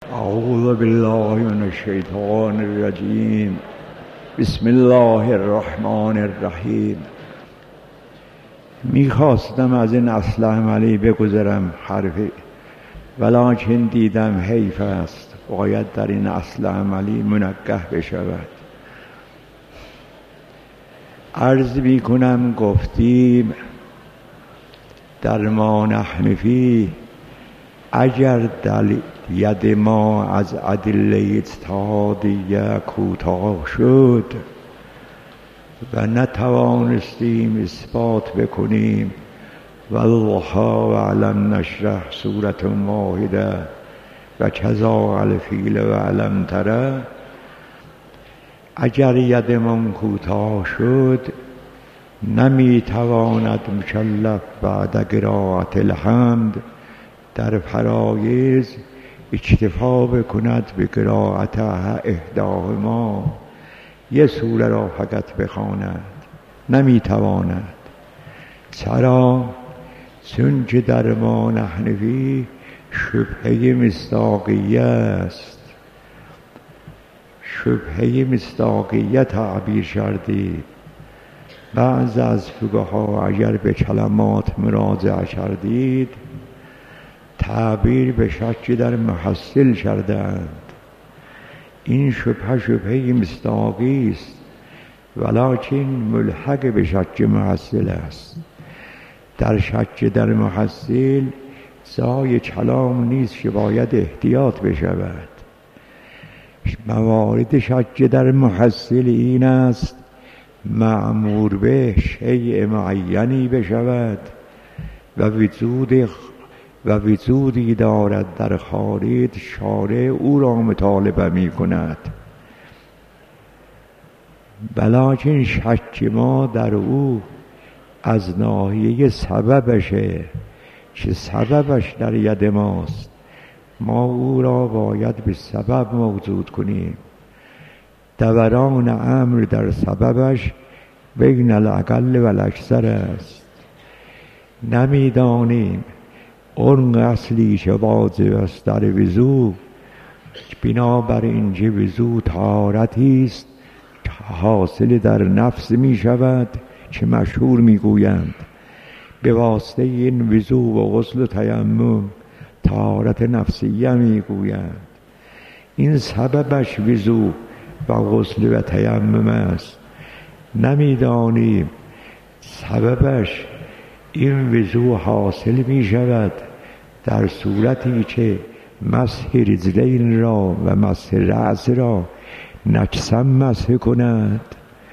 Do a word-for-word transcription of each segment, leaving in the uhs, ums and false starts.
اعوذ بالله من الشیطان الرجیم. بسم الله الرحمن الرحیم. میخواستم از این اصل عملی بگذرم حرفی، ولکن دیدم حیف است، باید در این اصل عملی منگه بشود. عرض میکنم گفتیم در ما نحن فیه، اگر در ید ما از ادله اجتهادیه کوتاه شد و نتوانستیم اثبات بکنیم والضحی و علم نشرح سورة واحده و کذا الفیل و علم تره، اگر یدمان کوتاه شد نمیتواند مکلف بعد قرائت الحمد در فرایض اکتفا بکند به قرائت احداهما، یه سوره را فقط بخواند، نمیتواند. چرا؟ چون که در ما نحن فیه شبهه مصداقیه است. شبهه مصداقیه تعبیر کردید. بعض از فقها اگر به کلمات مراجعه کردید تعبیر به شک در محصل کردند. این شبهه شبهه مصداقی است، ولکن ملحق به شک محصل است. در شک در محصل جای کلام نیست که باید احتیاط بشود. موارد شک در محصل این است مأمور به شیء معینی بشود و وجود و وجودی دارد در خارج، شارع او را مطالبه می کند، ولکن شک ما در او از ناحیه سببشه که سببش در ید ماست. ما او را باید به سبب موجود کنیم. دوران امر در سببش بین الاقل و الاکثر است. نمیدانیم اون اصلی که واجب است در وضو، بنابراین که وضو طهارتی است حاصل در نفس می شود که مشهور می گویند به واسطه این وضو و غسل و تیمم طهارت نفسیه می گویند. این سببش وضو و غسل و تیمم است. نمیدانیم سببش این وضو حاصل می شود در صورتی که مسح رجلین را و مسح رأس را نکسم مسح کند.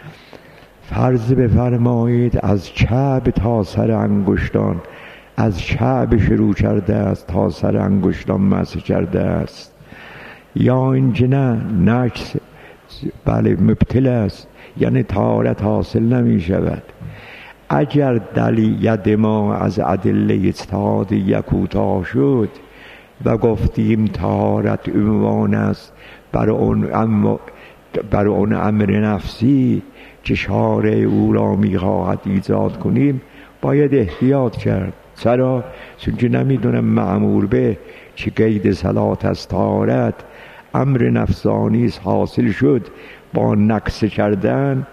فرض بفرمایید از کعب تا سر انگشتان، از کعب شروع کرده است تا سر انگشتان مسح کرده است، یا اینکه نه نکس بله مبتل است، یعنی طهارت حاصل نمی شود. اگر در ید ما از ادله اجتهادیه کوتاه شد و گفتیم طهارت عنوان است بر اون ام بر اون امر نفسی که شارع او را میخواهد ایجاد کنیم، باید احتیاط کرد. چرا؟ چون که نمیدونم مأمور به که قید صلات از طهارت امر نفسانی حاصل شد با نقص کردن،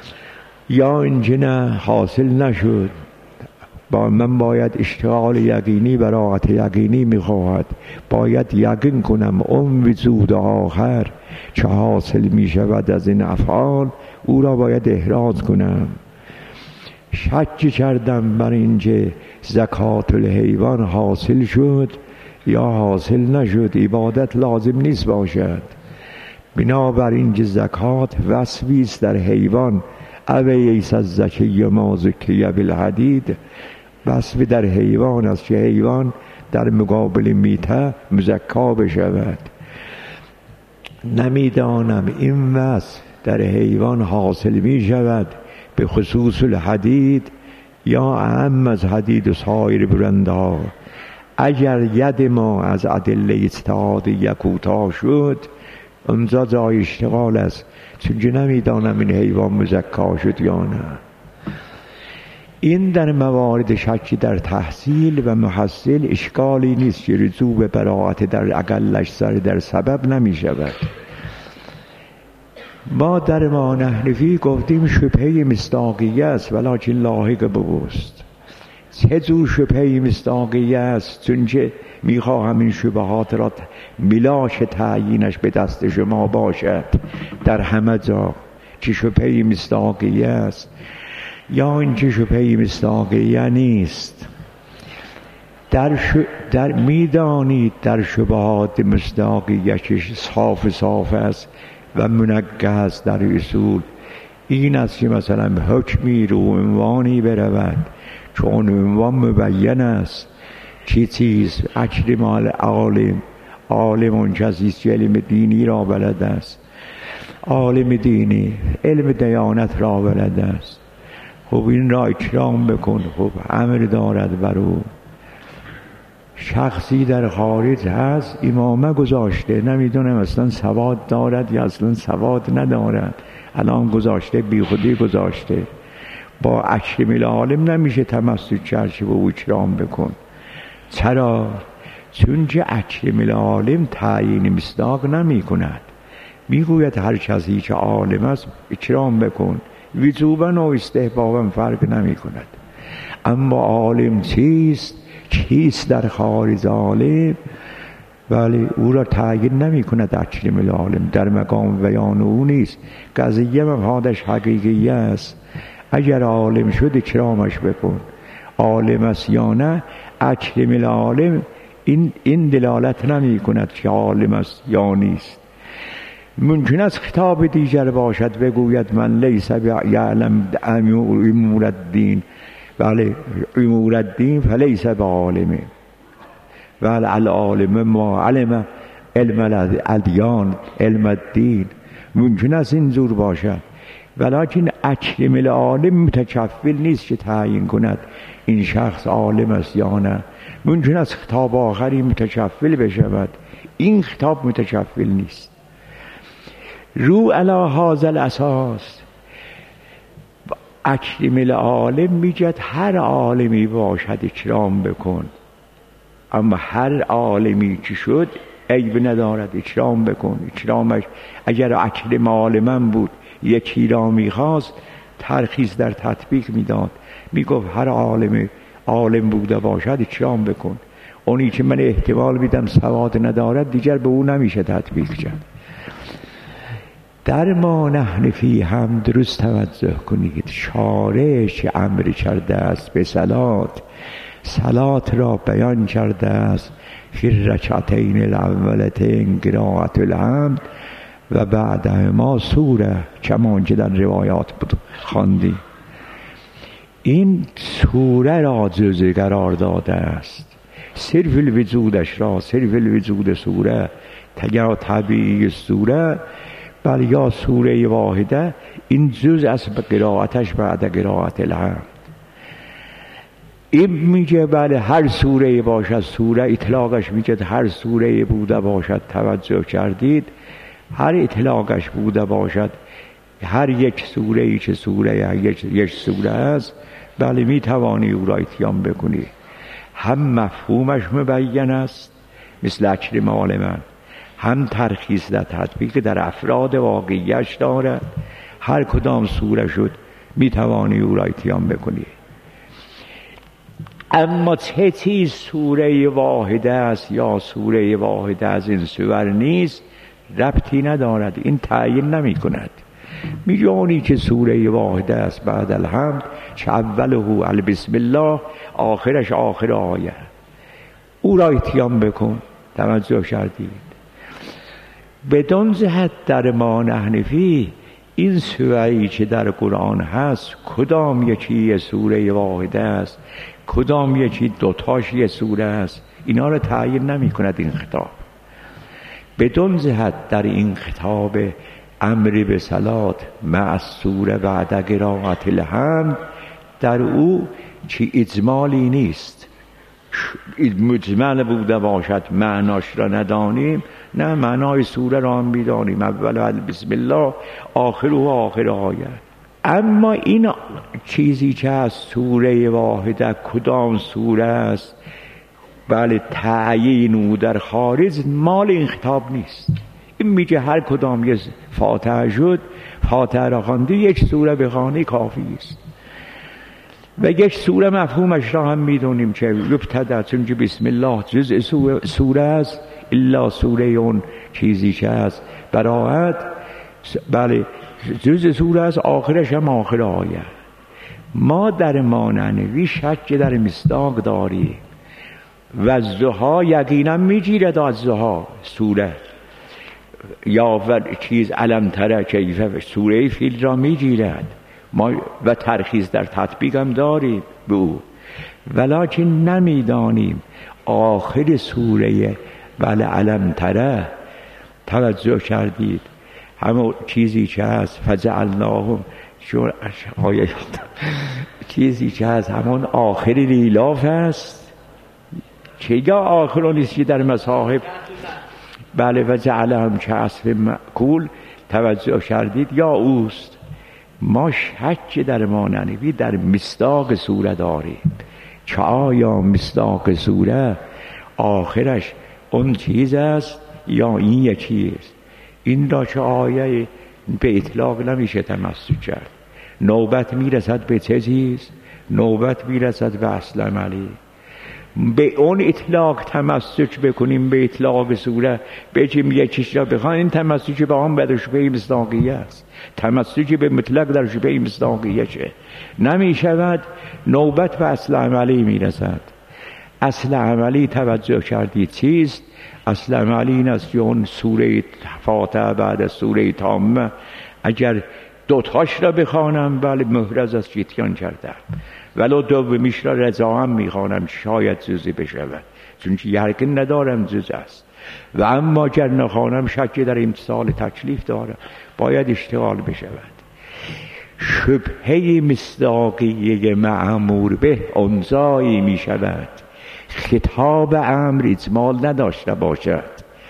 یا اینکه نه حاصل نشد. با من باید اشتغال یقینی براعت یقینی میخواهد، باید یقین کنم اون وجود آخر که حاصل میشود از این افعال او را باید احراز کنم. شک کردم بر اینکه زکات الحیوان حاصل شد یا حاصل نشد، عبادت لازم نیست باشد. بنابراین که زکات وصفی است در حیوان، اویس از زکی ما زکی بالحدید، وصف در حیوان است که حیوان در مقابل میته مزکا بشود. نمیدانم این وصف در حیوان حاصل می شود به خصوص الحدید یا اهم از حدید و سایر برندها. اگر ید ما از ادله اجتهادیه کوتاه شد اونجا جای اشتغال است، چون که نمیدانم این حیوان مزکا شد یا نه. این در موارد شکی در تحصیل و محصل اشکالی نیست که رجوع به براءت در اقلش سر در سبب نمی شود. ما در ما نحنفی گفتیم شبهه مصداقیه است ولکن لاحق بوست. چه جور شبهه مصداقیه است؟ چون که میخواهم این شبهات را ملاش تعیینش به دست شما باشد در همه جا که شبهه مصداقیه است یا اینکه شبهه مصداقیه نیست. در, ش... در میدانید در شبهات مصداقیه که صاف صاف است و منگه است در اصول این است که مثلا حکمی رو عنوانی برود چون عنوان مبین است چی چیز اکل مال عالم عالم اون کسیست که علم دینی را بلد است، عالم دینی علم دیانت را بلد است. خب این را اکرام بکن. خب امر دارد بر او. شخصی در خارج هست امامه گذاشته، نمیدونم اصلا سواد دارد یا اصلا سواد ندارد، الان گذاشته بی خودی گذاشته. با اکرم العالم نمیشه تمسک چرچه و اکرام بکن. چرا؟ چون که اکرم العالم تعیین مصداق نمی کند، میگوید هر کسی که عالم است اکرام بکن، وجوبا و استحبابا فرق نمی کند. اما عالم چیست؟ چیست در خارج عالم؟ ولی او را تعیین نمی کند اکرم العالم، در مقام بیان او نیست. قضیه مفادش حقیقی است. اگر عالم شد اکرامش بکن، عالم است یا نه اکرم العالم این, این دلالت نمی کند که عالم است یا نیست. ممکن است خطاب دیگر باشد بگوید من لیس یعلم امور الدین، بله امور الدین فلیس بعالمه، ولی العالم ما علم علم الادیان علم الدین. ممکن است اینجور باشد، ولیکن اکرم العالم متکفل نیست که تعیین کند این شخص عالم است یا نه. ممکن است خطاب آخری متکفل بشود، این خطاب متکفل نیست. رو علی هذا الاساس اکرم العالم میگد هر عالمی باشد اکرام بکن، اما هر عالمی که شد عیب ندارد اکرام بکن. اکرامش اگر اکرم عالمم بود یکی را میخواست ترخیص در تطبیق میداد، میگفت هر عالم عالم بوده باشد اکرام بکن. اونی که من احتمال میدم سواد ندارد دیگر به او نمیشه تطبیق کرد. در ما نحنفی هم درست توجه کنید، شارع که امر کرده است به صلات، صلات را بیان کرده است فی الرکعتین الاولتین قرائت الحمد و بعدهما سوره، کمان که در روایات بود خواندی. این سوره را جزء قرار داده است، صرف الوجودش را صرف الوجود سوره یا طبیعی سوره بل یا سوره واحده این جزء از قرائتش بعد قرائت الحمد. این میگه بله هر سوره باشد، سوره اطلاقش میگه هر سوره بوده باشد، توجه کردید؟ هر اطلاقش بوده باشد، هر یک سوره ای که سوره یک, یک سوره است بله میتوانی او را اتیان بکنی. هم مفهومش مبین است مثل اکرم عالمن، هم ترخیص در تطبیق در افراد واقعیش دارد. هر کدام سوره شد میتوانی او را اتیان بکنی. اما چه چیز سوره واحده است یا سوره واحده از این سور نیست ربطی ندارد، این تعیین نمی کند. میگونی که سوره واحده است بعد الحمد چه اوله البسم الله آخرش آخر آیه، او را اتیان بکن. توجه کردید؟ بدون جهت در ما نحنفی این سوره‌ای که در قرآن هست کدام یکی سوره واحده است، کدام یکی دوتاش یه سوره است، اینا رو تعیین نمی کند این خطاب. بدون جهت در این خطاب امر به صلات مع السوره بعد قرائت الحمد در او چی اجمالی نیست، مجمل بوده باشد معناش را ندانیم، نه معنای سوره را هم بیدانیم، اول بسم الله آخر و آخر آیه. اما این چیزی که از سوره واحده کدام سوره است بله تعیین او در خارج مال این خطاب نیست. این میگه هر کدام یه فاتحه شد، فاتحه را خوانده یک سوره بخوانی کافی است. و یک سوره مفهومش را هم میدونیم که یبتدأ، چون که بسم الله جزء سوره است، الا سوره اون چیزی که است براعت بله جزء سوره است، آخرش هم آخر آیه. ما در ماننوی شک در مصداق داریم و ضحی یقینا میگیرد از ضحی سوره یا و چیز علم تر کیف سوره فیل را میگیرد ما و ترخیص در تطبیق هم داریم به او، ولکن نمیدانیم آخر سوره بله علم تره توجه کردید همون چیزی که هست فجعلناهم چون آیه چیزی که هست همون آخر لیلاف هست که یا آخر نیست که در مصاحب بله فجعلهم کعصف مأکول توجه کردید یا اوست. ما شک در ماننوی در مصداق سوره داریم که آیا مصداق سوره آخرش اون چیز است یا این یکیست. این را که آیه به اطلاق نمیشه تمسک کرد. نوبت میرسد به چه چیز؟ نوبت میرسد به اصل عملی. به اون اطلاق تمسک بکنیم، به اطلاق سوره بگیم یکیش را بخوان، این تمسک به آن در شبه مصداقیه است. تمسک به مطلق در شبه مصداقیه چه نمی شود، نوبت به اصل عملی میرسد. اصل عملی توجه کردید چیست؟ اصل عملی این است که اون سوره فاتحه بعد از سوره تامه اگر دوتاش را بخوانم بله محرز از جیتیان کردم، ولو دومیش را رضا هم میخوانم شاید جزی بشود، چون که یقین ندارم جز است. و اما اگر نخوانم شک در امتصال تکلیف دارم، باید اشتغال بشود. شبهه مصداقیه معمور به انزایی میشود خطاب امر اجمال نداشته باشد،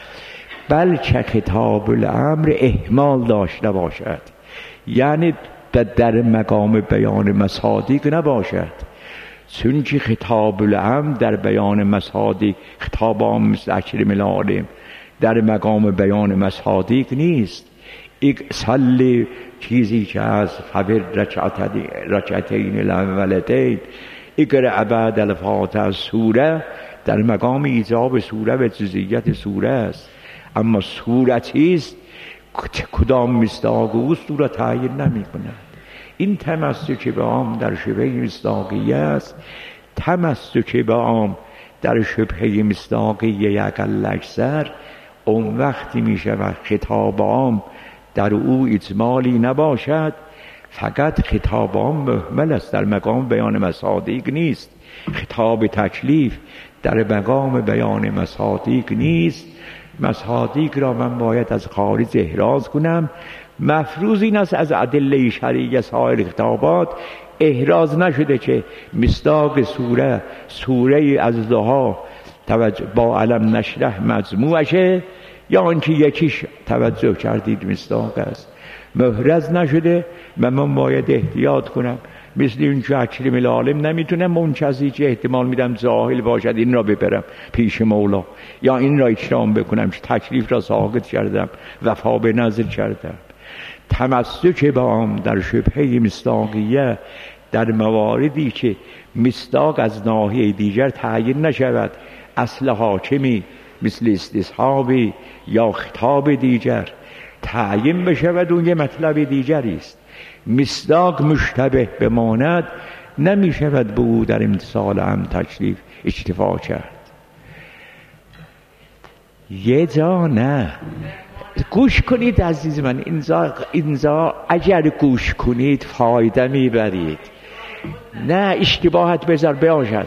بلکه خطاب الامر اهمال داشته باشد، یعنی در مقام بیان مصادیق نباشد. چون که خطاب الامر در بیان مصادیق خطاب عام مثل اکرم العالم در مقام بیان مصادیق نیست. یک صلی چیزی که از فبر رکعتین الاولتین اقرأ بعد الفاتحه سوره در مقام ایجاب سوره و جزئیت سوره است. اما سوره چیست؟ کدام مصداق اوست او را تعیین نمی کند. این تمسک به عام در شبه مصداقیه است. تمسک به عام در شبه مصداقیه اقل اکثر اون وقتی می شود خطاب عام در او اجمالی نباشد، فقط خطاب عام محمل است، در مقام بیان مصادیق نیست. خطاب تکلیف در مقام بیان مصادیق نیست. مصادیق را من باید از خارج احراز کنم. مفروض این است از ادله شرعی سایر خطابات احراز نشده که مصداق سوره سوره از ضحی توجه با علم نشرح مجموعشه، یا آنکه یکیش توجه کردید مصداق است محرز نشده. من باید احتیاط کنم، مثل این که اکرم العالم نمیتونم اون چیزی که احتمال میدم جاهل باشد این را ببرم پیش مولا، یا این را اکرام بکنم که تکلیف را ساقط کردم وفا به نظر کردم. تمسک به عام در شبهه مصداقیه در مواردی که مصداق از ناحیه دیگر تعیین نشود، اصل حاکمی مثل استصحابی یا خطاب دیگر تعیین بشود، اون یه مطلب دیگری است. مصداق مشتبه بماند نمی شود به او در امتصال هم تکلیف اکتفا کرد. یه جا نه، گوش کنید عزیز من، اینجا, اینجا اگر گوش کنید فایده میبرید، نه اشتباهت بذار باشد.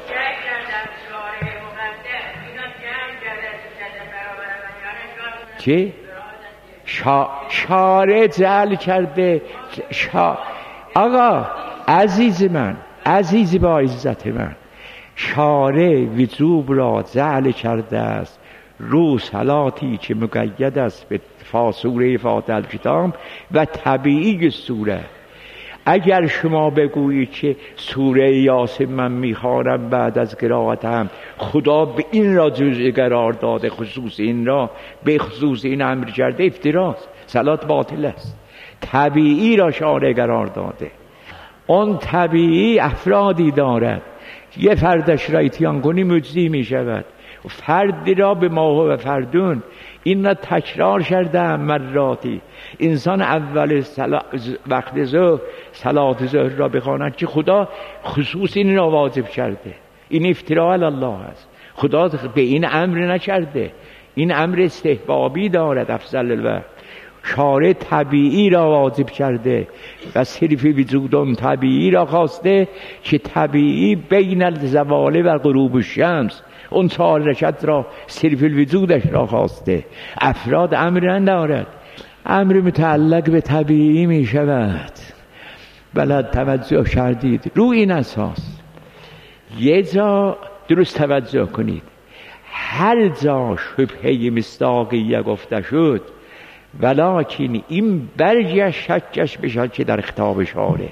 چی؟ شا... شاره جعل کرده شا... آقا عزیز من، عزیز با عزت من، شاره وجوب را جعل کرده است رو صلاتی که مقید است به فاسوره فاتحه الکتاب و طبیعی سوره. اگر شما بگویید که سوره یاسین من میخوانم بعد از قرائتم، خدا به این را جزء قرار داده، خصوص این را به خصوص این امر کرده، افتراست، صلات باطل است. طبیعی را شارع قرار داده. اون طبیعی افرادی دارد، یه فردش را اتیان کنی مجزی می شود، فردی را به ما و فردون این را تکرار کرده مراتی. انسان اول سلا... وقت ظهر صلات ظهر را بخواند که خدا خصوص این را واجب کرده، این افتراء علی الله است. خدا به این امر نکرده، این امر استحبابی دارد. افضل الوقت شارع طبیعی را واجب کرده و صرف وجودم طبیعی را خواسته که طبیعی بین الزوال و غروب الشمس، اون چهار رکعت را صرف الوجودش را خواسته. افراد امر ندارد، امر متعلق به طبیعی می شود. بلد توجه کردید رو این اساس. یه جا درست توجه کنید، هر جا شبهه مصداقیه گفته شد ولکن این برگشت شکش بشد که در خطاب شارع.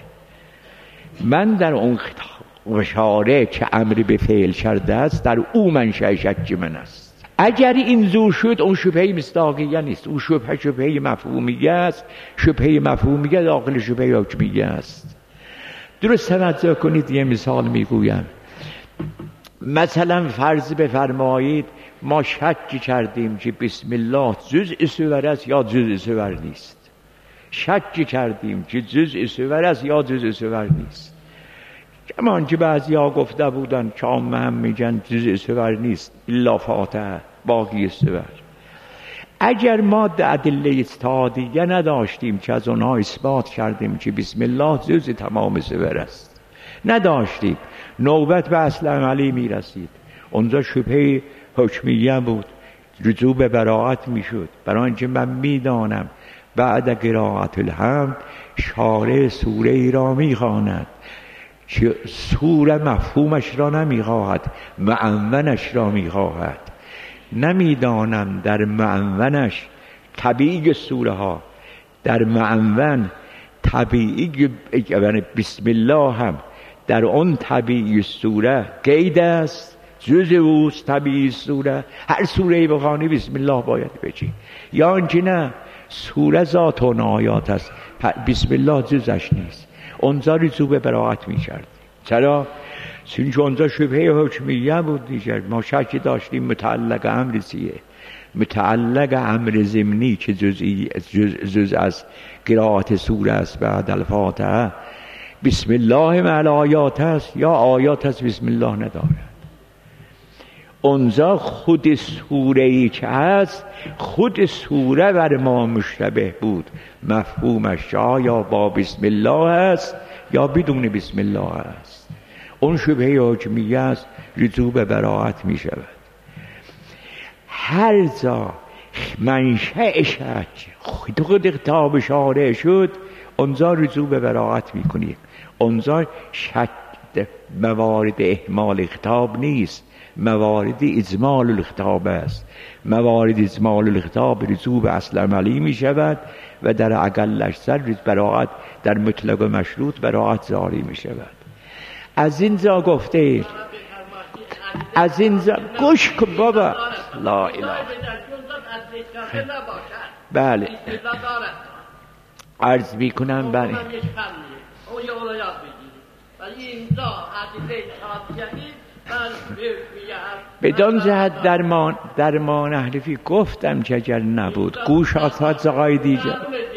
من در اون خطاب شارع که امر به فعل کرده است در او منشأ شک من است. اگر این زور شد اون شبهه مصداقیه نیست، اون شبهه شبهه مفهومیه است. شبهه مفهومیه داخل شبهه حکمیه است. درست توجه کنید. یه مثال میگویم. مثلا فرض بفرمایید ما شک کردیم که بسم الله جزء سور است یا جزء سور نیست. شک کردیم که جزء سور است یا جزء سور نیست. کمان که بعضی ها گفته بودن که عامه هم میگن جزء سور نیست الا فاتحه باقی سور. اگر ما ادله اجتهادیه نداشتیم که از اونها اثبات کردیم که بسم الله جزء تمام سور است، نداشتیم، نوبت به اصل عملی میرسید. اونجا شبهه حکمیه بود، رجوع به براءت میشد. برای اینکه من میدانم بعد قرائت الحمد شارع سوره ای را میخواند که سوره مفهومش را نمیخواهد، معنونش را میخواهد. نمیدانم در معنونش طبیعی سوره ها، در معنون طبیعی بسم الله هم در اون طبیعی سوره قید است، جز اوست طبیعی سوره. هر سوره بخوانی بسم الله باید بگی، یا اینکه نه سوره ذات اون آیات است، بسم الله جزش نیست. اونجا رجوع به براءت می‌کرد. چرا؟ چون اونجا شبهه حکمیه بود دیگر. ما شک داشتیم متعلق امر چیه، متعلق امر ضمنی که جزئی جز, جز از قرائت سوره است بعد الفاتحه بسم الله مع آیات است یا آیات است بسم الله ندارد. اونجا خود سوره‌ای که هست، خود سوره بر ما مشتبه بود، مفهومش یا با بسم الله است یا بدون بسم الله است. اون شبهه حکمیه است، رجوع به براءت می شود. هر جا منشأ شک خود خطاب شارع شد اونجا رجوع به براءت می کنیم. اونجا شک موارد اهمال خطاب نیست، موارد اجمال الخطاب است. موارد اجمال الخطاب رجوع به اصل عملی می شود و در اقلش سر براءت، در مطلق مشروط براءت جاری می شود. از اینجا گفته، از اینجا گوش کن بابا، لا اله. بله عرض می کنم. بله بدان جهت درمان درمان احلفی گفتم که اگر نبود گوش آساد زغای دیگر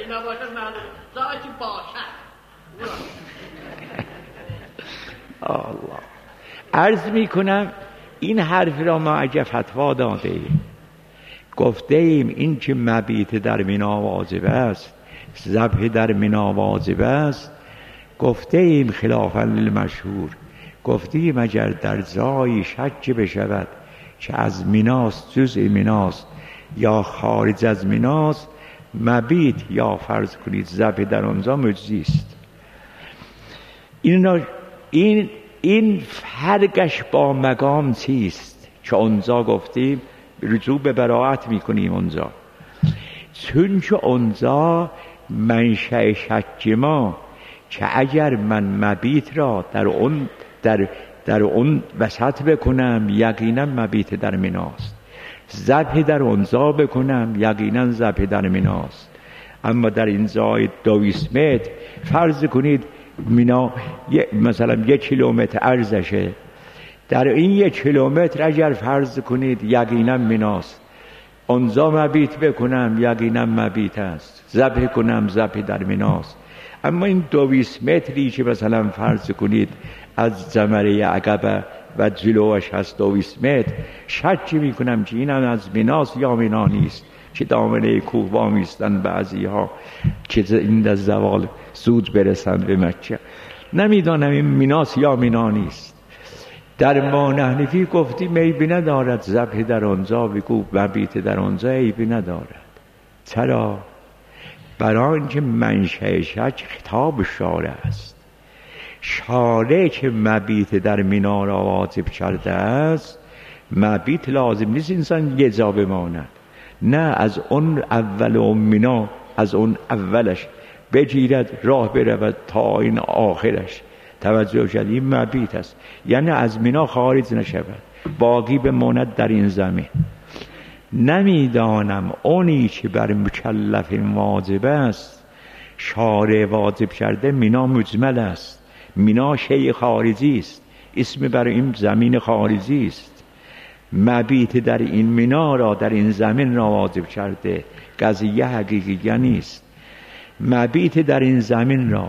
الله. عرض می کنم این حرف را ما اگه فتوا داده ایم، گفته ایم این که مبیت در مینا واجب است، ذبح در مینا واجب است، گفته ایم خلافاً للمشهور، گفته ایم اگر در جایی شک بشود که از میناست، جزء میناست یا خارج از میناست، مبیت یا فرض کنید ذبح در آنجا مجزی است. این این این فرقش با مقام چیست که اونجا گفتیم رجوع به براءت میکنیم اونجا، چون که اونجا منشأ شک ما که اگر من مبیت را در اون در در اون وسط بکنم یقینا مبیت در مناست، ذبح در اونجا بکنم یقینا ذبح در مناست. اما در این جای دویست متر فرض کنید مینا مثلا یک کیلومتر عرضشه، در این یک کیلومتر اگر فرض کنید یقینا مناست، اونجا مبیت بکنم یقینا مبیت است، ذبح کنم ذبح در مناست. اما این دویست متری که مثلا فرض کنید از جمره عقبه و جلوش هست دویست متر، شک میکنم که این از مناست یا منا نیست، که دامنه کوه وامیستن بعضی ها که این از زوال زود برسن به مکه. نمیدانم این مناست یا منا نیست. در ما حنفی گفتیم عیبی ندارد ذبح در آنجا، بگو مبیت در آنجا عیبی ندارد. چرا؟ برای اینکه منشأ شک خطاب شارع است. شارع که مبیت در مینا را واجب کرده است، مبیت لازم نیست انسان یه جا بماند، نه از اون اول اون مینا، از اون اولش بگیرد راه برود تا این آخرش. توجه شد این مبیت است، یعنی از مینا خارج نشود، باقی بماند در این زمین. نمیدانم اونی که بر مکلف واجب است شارع واجب کرده مینا مجمل است، مینا شیء خارجی است، اسم برای این زمین خارجی است. مبیت در این مینا را در این زمین را واجب کرده، قضیه حقیقی نیست. مبیت در این زمین را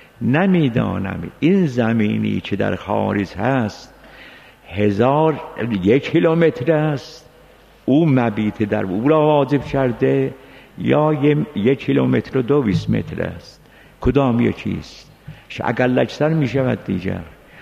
نمیدانم این زمینی که در خارج هست هزار یک کیلومتر است، او مبیت در او را واجب کرده، یا یک کیلومتر و دویست متر است، کدام یکیست؟ اقل اکثر می شود دیگر.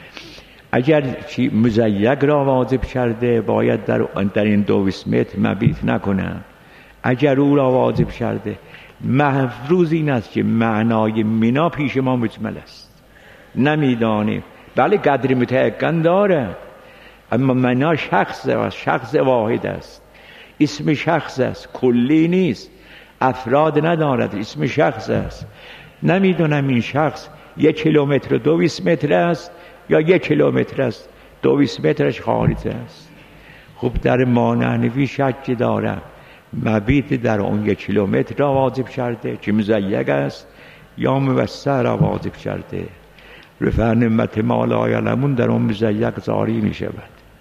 اگر مزیق را واجب کرده باید در, در این دویست متر مبیت نکنه، اگر او را واجب کرده. مفروض این است که معنای مینا پیش ما مجمل است، نمیدانیم. بله قدر متعقن داره، اما معنا شخص است، شخص واحد است، اسم شخص است، کلی نیست، افراد ندارد، اسم شخص است. نمیدونم این شخص یک کیلومتر و دویست متر است یا یک کیلومتر است دویست مترش خارج است. خب در مانعنوی شک دارم مبیت در اون یک کیلومتر را واجب کرده که مزیق است، یا موسع را واجب کرده. رفع نعمت ما لا یعلمون در اون مزیق جاری می شود.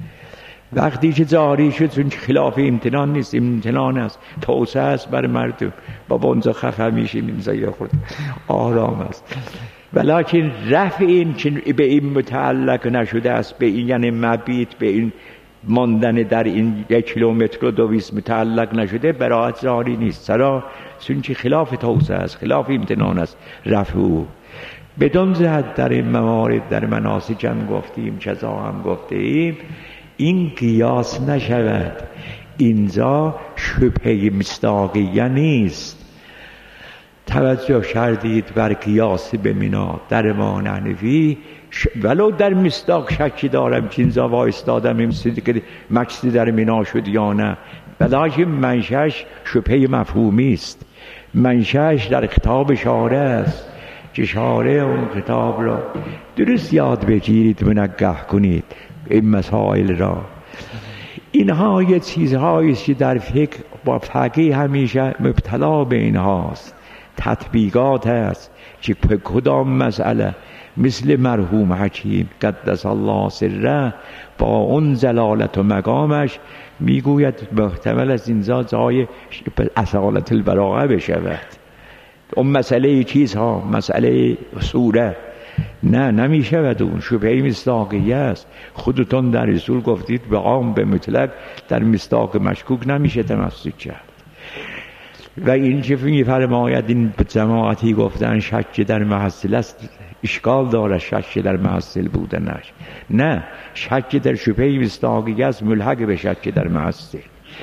وقتی که جاری شد چون خلاف امتنان نیست، امتنان است، توسعه است بر مردم، بابا اونجا خفه میشیم اینجا یا خود آرام است. ولیکن رفع این که به این متعلق نشده است، به این یعنی مبیت به این ماندن در این یک کیلومتر و دویست متعلق نشده، براحت جاری نیست. چرا؟ چون که خلاف توسعه است، خلاف امتنان است رفع او. بدون جهت در این موارد در مناسک هم گفتیم، جزا هم گفتیم، این قیاس نشود. اینجا شبهه مصداقیه نیست. توجه کردید بر قیاس به مینا در مانعنوی، ولو در مصداق شکی دارم که اینجا وایستادم این که مقصدی در مینا شد یا نه، ولیکن منشأش شبهه مفهومی است، منشأش در خطاب شارع است که شارع اون خطاب را درست یاد بگیرید، منقح کنید این مسائل را. اینها یه چیزهایی که در فقه با فقیه همیشه مبتلا به اینهاست، تطبیقات است که کدام مسئله مثل مرحوم حکیم قدس الله سره با اون جلالت و مقامش میگوید محتمل از اینجا جای اصالت البراءه بشود. اون مسئله چیزها، مسئله صوره نه نمیشود، اون شبهه مصداقیه است. خودتون در رسول گفتید به عام به مطلق در مصداق مشکوک نمیشه تمسک کرد. و این که میفرماید این جماعتی گفتن شک در محصل است، اشکال داره شک در محصل بودنش. نه، شک در شبهه مصداقیه است ملحق به شک در محصل.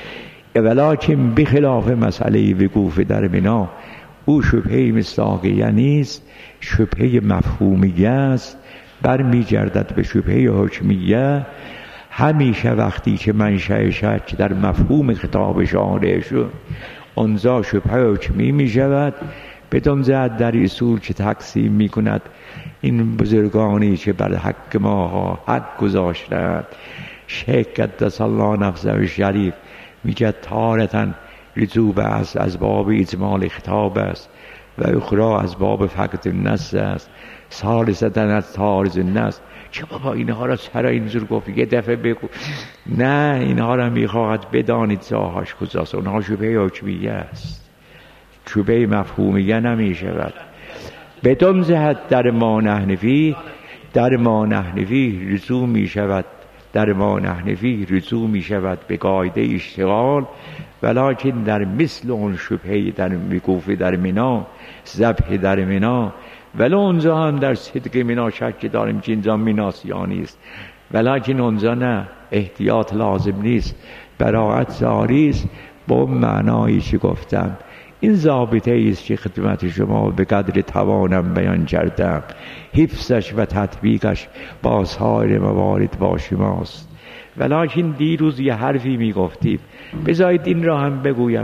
ولکن بخلاف مسئله وقوف در بنا، او شبهه مصداقیه نیست، شبهه مفهومیه است، برمی گردد به شبهه حکمیه. همیشه وقتی که منشأ شک در مفهوم خطاب شارع شد، آنجا شبهه حکمی می شود، بدان زد در اصول که تقسیم می کند این بزرگانی که بر حق ما حق گذاشتند. شیخ قدس الله نفسه شریف میگه تارةً رجوع است از باب اجمال خطاب است و اخرى از باب فقد النص است، ثالثةً از تعارض النص. چه بابا اینها را چرا اینجور گفت؟ یه دفعه بگو. نه، اینها را میخواهد بدانید جاهاش کجاست. اونها شبهه حکمیه است، شبهه مفهومیه نمیشود. بدون جهت در ما نحنفی، در ما نحنفی رجوع میشود، در ما نحنفی رجوع میشود به قاعده اشتغال، ولکن در مثل اون شبهه در وقوف در منا، ذبح در منا، ولی اونجا هم در صدق منا شک داریم که اینجا مناست یا نیست، ولکن اونجا نه، احتیاط لازم نیست، براعت جاری است. با معنایی که گفتم این ضابطه است که خدمت شما به قدر توانم بیان کردم. حفظش و تطبیقش با سایر موارد با شماست. ولکن دیروز یه حرفی میگفتیم، بذارید این را هم بگویم.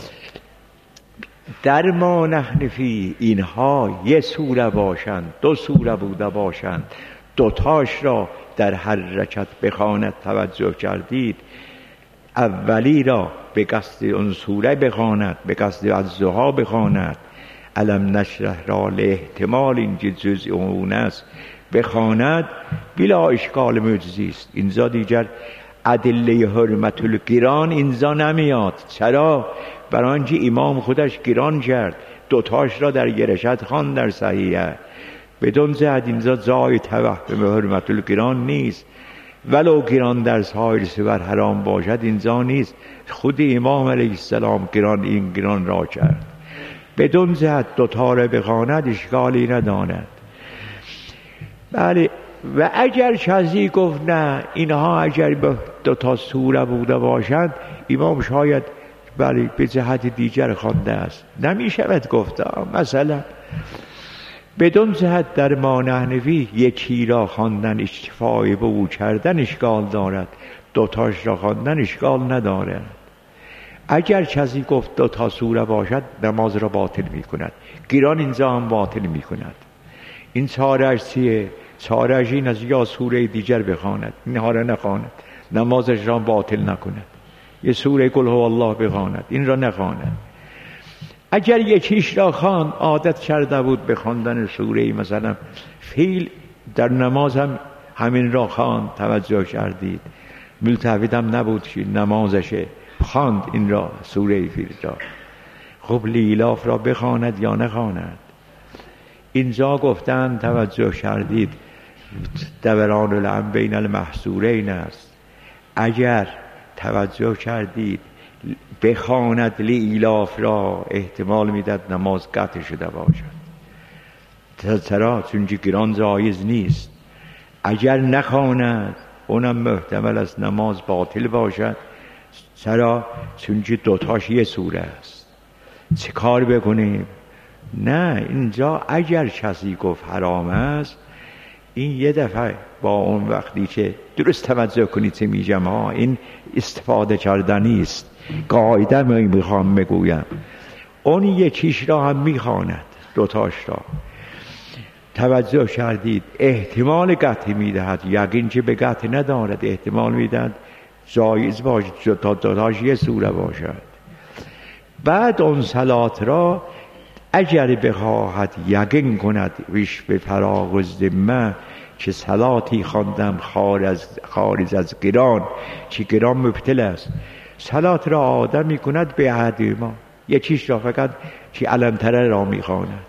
در ما نحنفی اینها یه سوره باشند، دو سوره بوده باشند، دوتاش را در هر رکعت بخواند توجه کردید. اولی را به قصد اون سوره بخواند، به قصد الضحی بخواند، الم نشرح را لاحتمال اینجا جزء اون است بخواند، بلا اشکال معجزی است. اینجا دیگر ادله حرمت القران اینجا نمیاد. چرا؟ برای اینکه امام خودش قران کرد، دوتاش را در گرشت خواند در صحیحه. بدون زد اینجا جای توهم حرمت القران نیست، ولو قران در سایر سور حرام باشد اینجا نیست. خود امام علیه السلام قران این قران را کرد. بدون زد دوتا را بخواند اشکالی نداند. بله، و اگر کسی گفت نه اینها اگر به دوتا سوره بوده باشند، امام شاید بله به جهت دیگر خوانده است، نمیشود گفتم. مثلا بدون جهت در ما نحنفی یکی را خواندن اکتفای به او کردن اشکال دارد، دوتاش را خواندن اشکال ندارد. اگر کسی گفت دوتا سوره باشد نماز را باطل می کند، قران اینجا هم باطل می کند. این چاره‌اش چیه؟ چاره‌اش این از یا سوره دیگر بخواند، اینها را نخواند، نمازش را باطل نکند. یه سوره قل هو الله بخواند، این را نخواند. اگر یکیش را خواند، عادت کرده بود به خواندن سوره مثلا فیل، در نماز هم همین را خواند، توجه کردید، ملتفت نبود که نمازشه، خواند این را سوره فیل را. خب لیلاف را بخواند یا نخواند؟ اینجا گفتن توجه کردید دوران الامر بین المحصورین است. اگر توجه کردید بخواند لیلاف را، احتمال میداد نماز قطع شده باشد. چرا؟ چون قران جایز نیست. اگر نخواند اونم محتمل است نماز باطل باشد. چرا؟ چون دوتاش یه سوره است. چه کار بکنیم؟ نه، اینجا اگر کسی گفت حرام است، این یه دفعه با اون وقتی که درست توجه کنید چه میگم ها، این استفاده کردنی است. قاعده میخوام بگویم، اون یکیش را هم میخواند، دوتاش را توجه کردید، احتمال قطعی میدهد، یقین که به قطع ندارد، احتمال میدهد جایز باشد تا دوتاش یه سوره باشد. بعد اون صلات را اگر بخواهد یقین کند ویش به فراغ و ذمه که صلاتی خواندم خارج, خارج از قران، که قران مبتل است، صلات را آدمی کند به عهد ما، یکیش را فقط که علم تره را میخواند.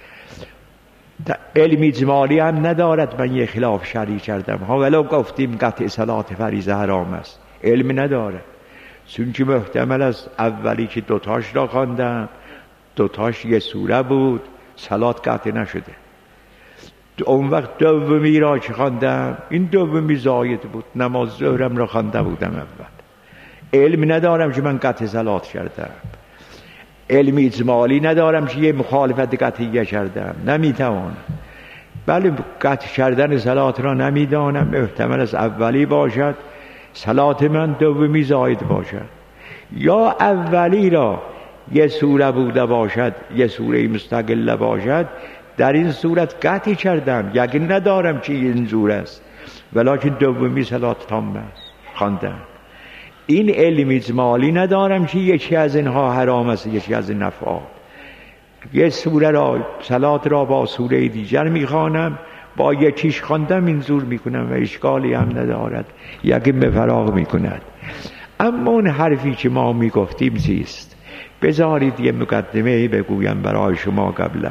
علم اجمالی هم ندارد. من یه خلاف شرعی کردم ها، ولو گفتیم قطع صلات فریضه حرام است، علم نداره. چون که محتمل است اولی که دوتاش را خواندم، دوتاش یه سوره بود، صلات قطع نشده. اون وقت دومی را که خواندم، این دومی زاید بود، نماز ظهرم را خوانده بودم اول. علم ندارم که من قطع صلات کردم، علم اجمالی ندارم که یه مخالفت قطعیه کردم، نمیتوانم. بله، قطع کردن صلات را نمیدانم، احتمال از اولی باشد، صلات من دومی زاید باشد. یا اولی را یه سوره بوده باشد، یه سوره مستقل باشد، در این صورت قطعی کردم، یقین ندارم که این سوره است، ولیکن دومی صلات تامه خواندم. این علم اجمالی ندارم که یکی از اینها حرام است، یکی از این نفعات. یه سوره را، صلات را با سوره دیگر میخوانم، با یکیش خواندم این زور میکنم و اشکالی هم ندارد، یقین به فراغ میکند. اما اون حرفی که ما میگفتیم چیست؟ بذارید یه مقدمه بگویم برای شما قبلا.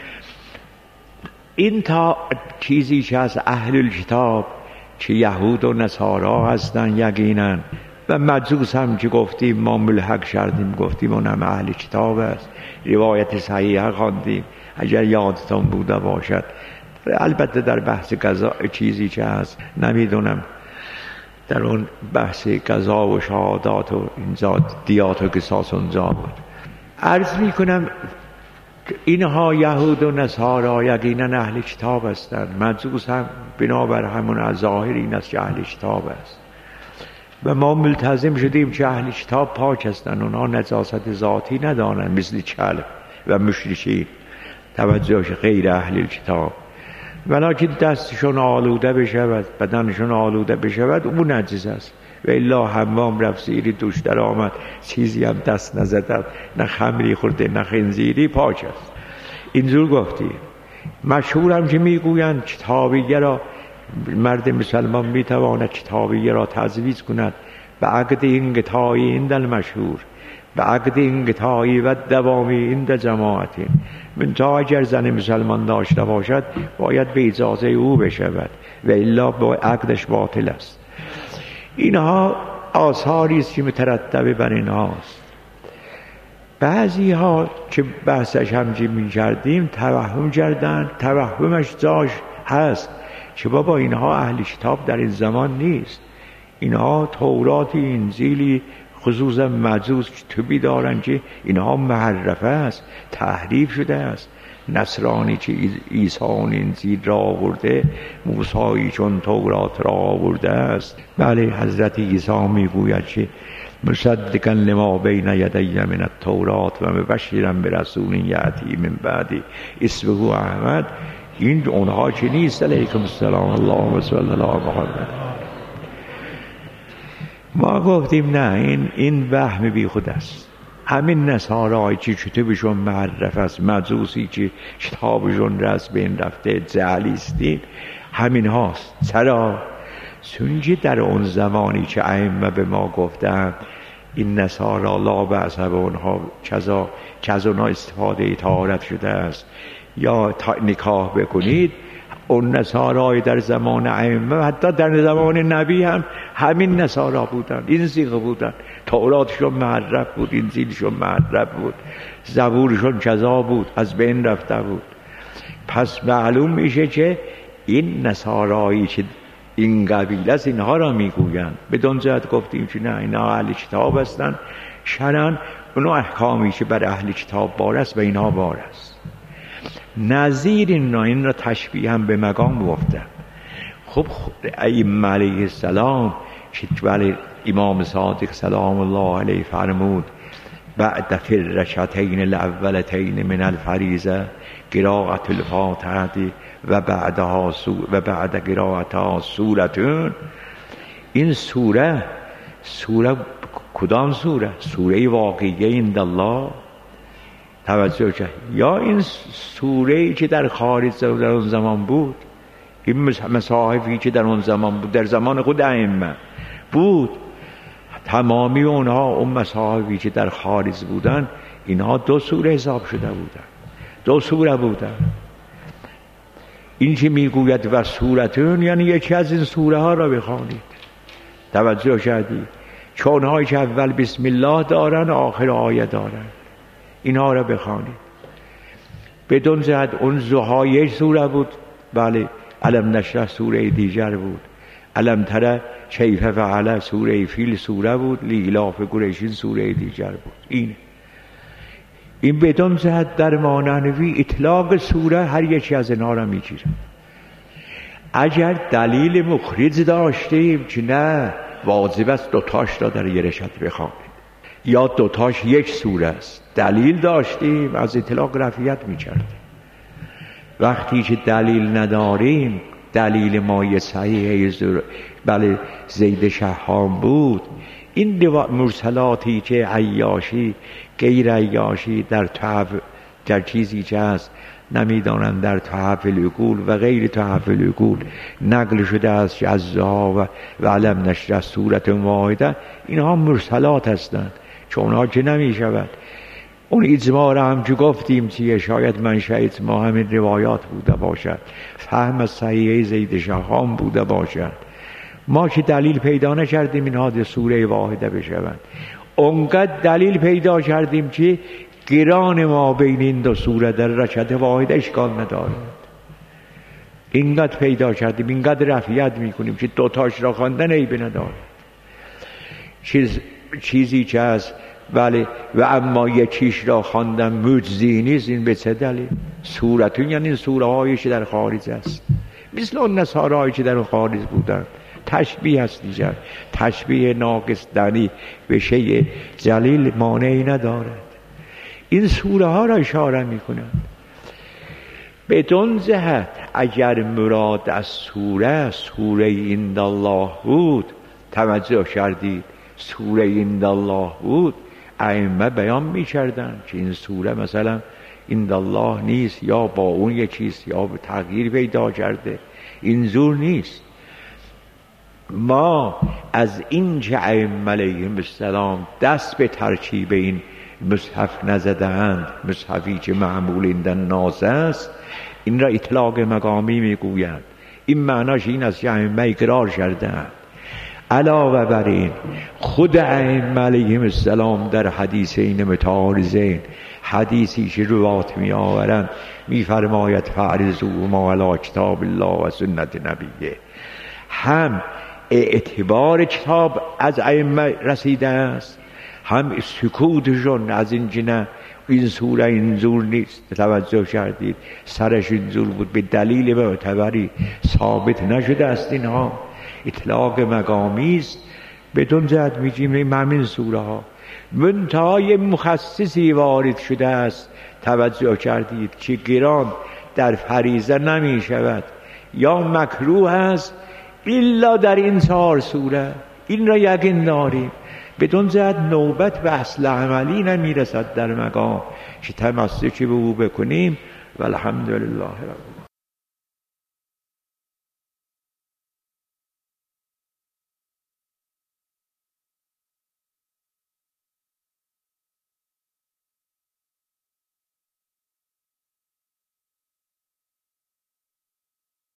این تا چیزی که از اهل الکتاب که یهود و نصارا هستن یقینا، و مجوس هم که گفتیم ما ملحق شدیم، گفتیم اونم اهل کتاب است، روایت صحیحه خواندیم اگر یادتون بوده باشد. البته در بحث قضا چیزی که هست نمیدونم، در اون بحث قضا و شهادات و اینجا دیات و قصاص اونجا بود. عرض میکنم اینها یهود و نصارا یقینا اهل کتاب هستند. مجوس هم بنابر همون از ظاهر این است که اهل کتاب است و ما ملتزم شدیم که اهل کتاب پاک هستند، اونها نجاست ذاتی ندارند مثل کلب و مشرکین، توجهش غیر اهل کتاب. ولیکن دستشون آلوده بشود، بدنشون آلوده بشود، اون نجس است. و الا حمام رفت زیری دوش در آمد، چیزی هم دست نزدد، نه خمری خورده نه خنزیری، پاک است. اینجور گفتیم. مشهورم که میگویند کتابیه را مرد مسلمان میتواند کتابیه را تجویز کند به عقد این قطاعی این دل مشهور، به عقد این قطاعی و دوامی این دل جماعتی. من تا اگر زن مسلمان داشته باشد باید به اجازه او بشود و الا با عقدش باطل است. اینها آثاری است که مترتب بر اینهاست. بعضی ها که بحثش همچی می کردیم توهم کردن، توهمش جاش هست که بابا اینها اهل کتاب در این زمان نیست، اینها توراتی انجیلی خصوصا مجوس کتبی دارن که اینها محرفه است، تحریف شده است. نصرانی که عیسی انجیل را آورده، موسی چون تورات را آورده است. بله، حضرت عیسی میگوید که مصدقا لما بین یدی من التورات و مبشرا برسول یأتی من بعدی اسمه احمد. این اونها که نیست. علیکم السلام، اللهم صل علی محمد. ما گفتیم نه، این این وهم بی خود است. همین نصارایی که کتابشون معرف است، مجوسی که کتابشون رس بین رفته، جهلیستین، همین هاست. چرا؟ چونکه در اون زمانی که ائمه به ما گفتند این نصارا لا بأس به اونها کذا که از اونها استفاده طهارت شده است یا نکاح بکنید، اون نصارای در زمان ائمه حتی در زمان نبی هم همین نصارا بودن، این صیغه بودن. توراتشون معرف بود، انجیلشون معرف بود، زبورشون کذا بود، از بین رفته بود. پس معلوم میشه که این نصارایی که این قبیله است اینها را میگویند. بدون جهت گفتیم که نه، اینا اهل کتاب هستن شرعاً، اونو احکامی که بر اهل کتاب بار است و اینها بار است. نظیر این را این را تشبیه هم به مقام گفتم. خب ائمه علیه السلام که ولی امام صادق سلام الله علیه فرمود بعد فی الرکعتین الاولتین من الفریضه قراءة الفاتحه و بعدها و بعد قراءتها سورتون. این سوره سوره کدام سوره؟ سوره واقعیه عند الله. توجه کرد. یا این سوره‌ای که در خارج در اون زمان بود، این مصاحفی که در اون زمان بود، در زمان خود ائمه بود، تمامی اونها اون مصاحفی که در خارج بودن اینها دو سوره حساب شده بودن، دو سوره بودن. این که میگوید و سورتون یعنی یکی از این سوره ها را بخوانید. توجه کردید؟ چون هایی که اول بسم الله دارن آخر آیه دارن، اینها را بخوانید. بدون جهت اون ضحا یک سوره بود، بله. الم نشرح سوره دیگر بود. الم تر کیف فعل سوره فیل سوره بود. لیلاف قریشین سوره دیگر بود. این این بدون جهت در مانوی اطلاق سوره هر یکی از اینها را میگیره. اگر دلیل مخرج داشتیم که نه واجب است دوتاش را در یه رشد بخوانید یا دوتاش یک سوره است، دلیل داشتیم از اطلاق رفعیت می‌کردیم. وقتی که دلیل نداریم، دلیل ما یه صحیحه زر... بله زید شهام بود، این مرسلاتی که عیاشی غیر عیاشی در تحف در چیزی که هست نمیدانند در تحف العقول و غیر تحف العقول نقل شده است از ها و, و علم نشر صورت واحده، اینها مرسلات هستند چون اونها که نمی شود. اون اجماع را هم که گفتیم چیه، شاید منشأ ما همین روایات بوده باشد، فهم از صحیحه زید شهام بوده باشد. ما که دلیل پیدا نکردیم اینها در سوره واحده بشوند، اونقدر دلیل پیدا کردیم که گران ما بین این دو سوره در رکعت واحده اشکال نداره. اینقدر پیدا کردیم، اینقدر رفعیت میکنیم که دوتاش را خواندن عیبی نداره. چیز چیزی که از بله و اما یکیش را خواندن مجزی نیست، این به چه دلیل؟ سورتون یعنی سوره هایی که در خارج است، مثل اون نصارى هایی که در خارج بودن. تشبیه هست دیگر، تشبیه ناقص دنی به شیء جلیل مانعی ندارد. این سوره ها را اشاره می کنند. بدون جهت اگر مراد از سوره سوره عند الله بود، توجه کردید سوره عند الله بود، ائمه بیان می کردن که این سوره مثلا عند الله نیست یا با اون یکیست یا به تغییر پیدا کرده، اینجور نیست. ما از این که ائمه علیهم السلام دست به ترکیب این مصحف نزدند، مصحفی که معمول عند الناس است، این را اطلاق مقامی میگویند. این معناش این است که ائمه اقرار کردند. علاوه بر این خود ائمه علیهم السلام در حدیثین متعارضین، حدیثی که روات می آورند می فرماید فعرضوا ما علی کتاب الله و سنت نبیه، هم اعتبار کتاب از ائمه رسیده است، هم سکوتشون از این جنه این سوره اینجور نیست. توجه کردید سرش اینجور بود، به دلیل معتبری ثابت نشده است. اینها اطلاق مقامی است. بدون جهت میگیم همین سوره ها منتهای مخصصی وارد شده است. توجه کردید که گران در فریضه نمی شود یا مکروه است الا در این چهار سوره. این را یقین داریم. بدون جهت نوبت به اصل عملی نمی رسد در مقام که تمسک به او بکنیم. والحمدلله رب العالمین.